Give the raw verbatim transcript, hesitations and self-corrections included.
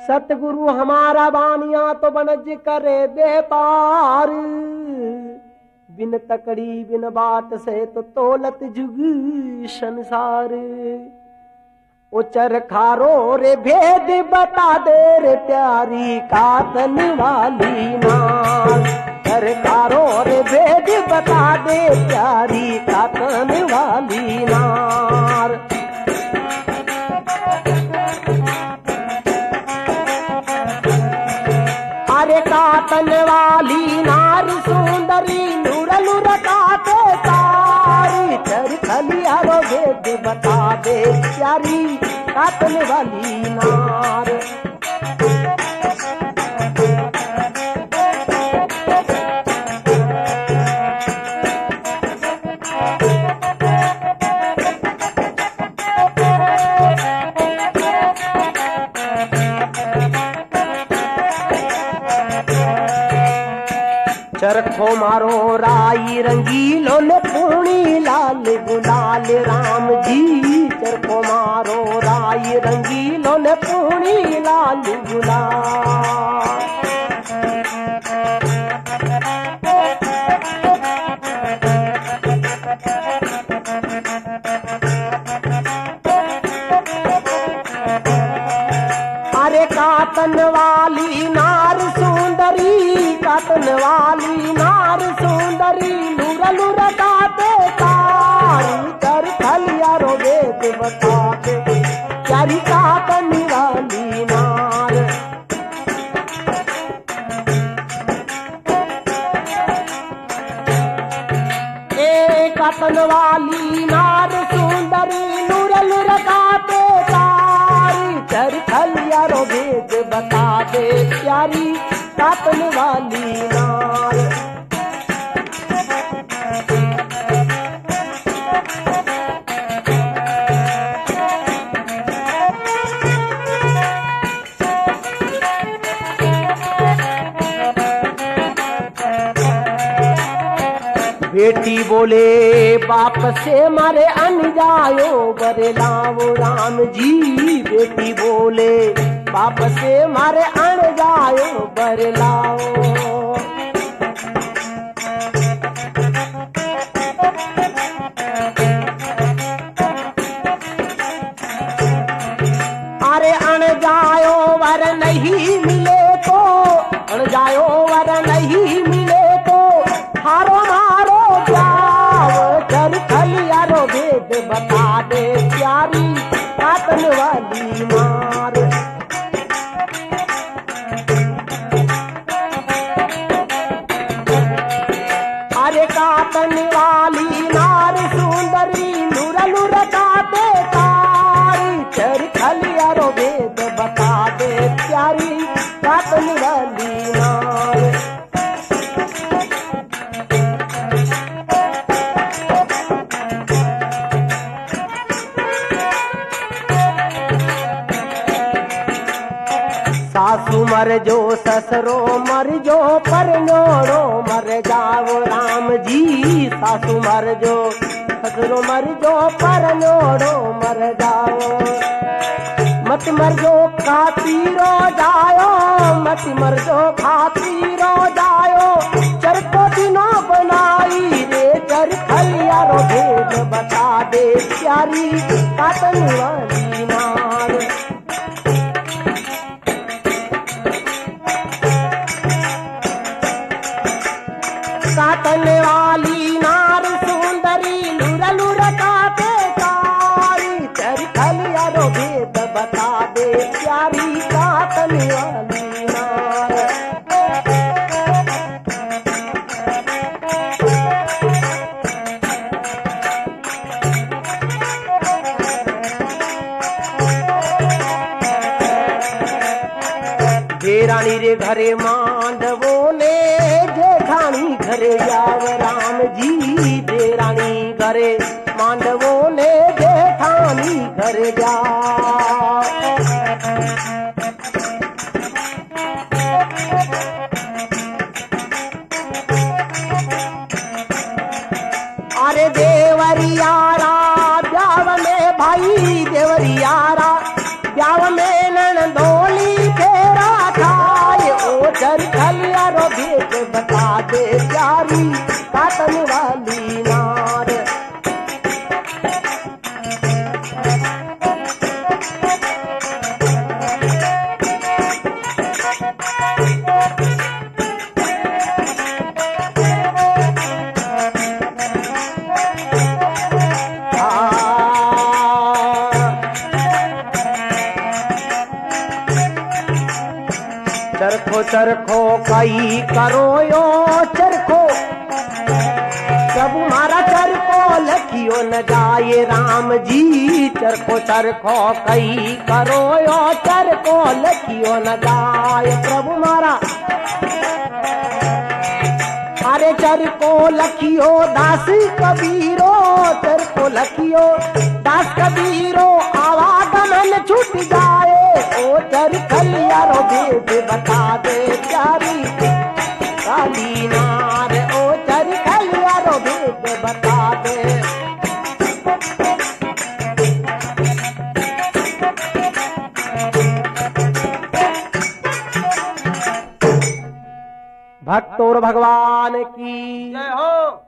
सतगुरु हमारा बानिया तो बनज करे दे पार, बिन तकड़ी बिन बात से तो तोलत जुग संसार। ओ चरखारो रे भेद बता दे रे प्यारी कातन वाली नार, चरखारो रे भेद बता दे प्यारी कातन वाली नार। अरे कातन वाली नार सुंदरी नूर नूर काटे तारी, चरखलिया रो भेद बता दे प्यारी कातन वाली नार। चरखो मारो राई रंगीलो ने पूणी लाल गुलाल राम जी, चरखो मारो राई रंगीलो ने पूणी लाल गुलाल। अरे कातन वाली नार सुंदरी, कातन वाली नार सुंदरी नूर नूर काटे तारी, चरखलिया रो भेद बता दे प्यारी कातन वाली नार। ए कातन वाली नार सुंदरी नूर नूर काटे तारी, चरखलिया रो भेद बता दे प्यारी कातन वाली नार। बेटी बोले बाप से मारे अन जायो बरे लाओ राम जी, बेटी बोले बाप से मारे अन जायो बरे लाओ। अरे अन जायो वर नहीं मिले तो, अन जायो वर नहीं मिले तो हारो मारो जाओ, चरखलिया रो भेद बता दे प्यारी कातन वाली नार। अरे कातन वाली नार सुंदरी नूर नूर काटे तारी, चरखलिया रो भेद बता दे प्यारी कातन वाली नार। सासू मर जो ससरो मर जो पर न्योड़ो मर जाओ राम जी, सासू मर जो ससरो मर जो पर न्योड़ो मर जाओ। मत मर जो खाती रो जायो, मत मर जो खाती रो जायो, चरखो दिनों बनाई रे चरखलिया रो भेद बता दे प्यारी कातन वाली नार। कातन वाली नार सुंदरी नूर नूर काटे तारी, चरखलिया रो भेद बता दे प्यारी कातन वाली नार। जेरानी रे घरे मांडवो ने जेठानी घरे जाव राम जी, जेरानी घरे मांडवो ने जेठानी घरे जाव। अरे देवरियारा ब्याव में भाई देवरियारा ब्याव में नंदोली थे दे प्यारी काटन वाली नार। चरखो चरखो कई करो यो चरखो, प्रभु मारा चरखो लखियो न जाए राम जी। चरखो चरखो कई करो यो चरखो लखियो न जाए प्रभु मारा। अरे चरखो लखियो दास कबीरो, चरखो लखियो दास कबीरो आवागमन छूट जाए। ओ चरखलिया रो भेद बता दे प्यारी काली नार, ओ चरखलिया रो भेद बता दे। भक्तों भगवान की जय हो।